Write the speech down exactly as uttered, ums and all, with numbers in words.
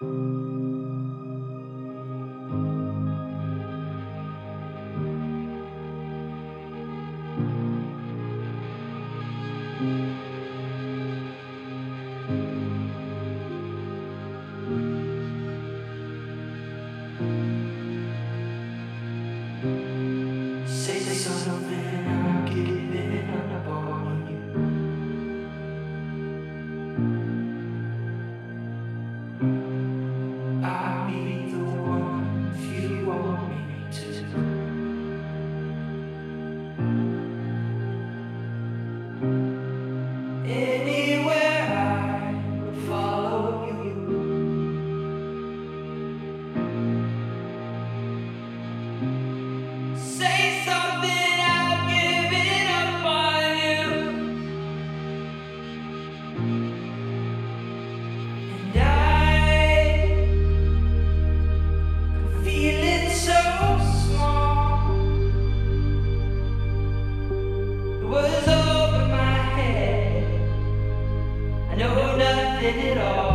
Say something, I'm giving up on you. I'll be the one if you want me to. Anywhere I would follow you. Say something, I'm giving up on you. And I can feel it so small. It was over my head. I know nothing at all.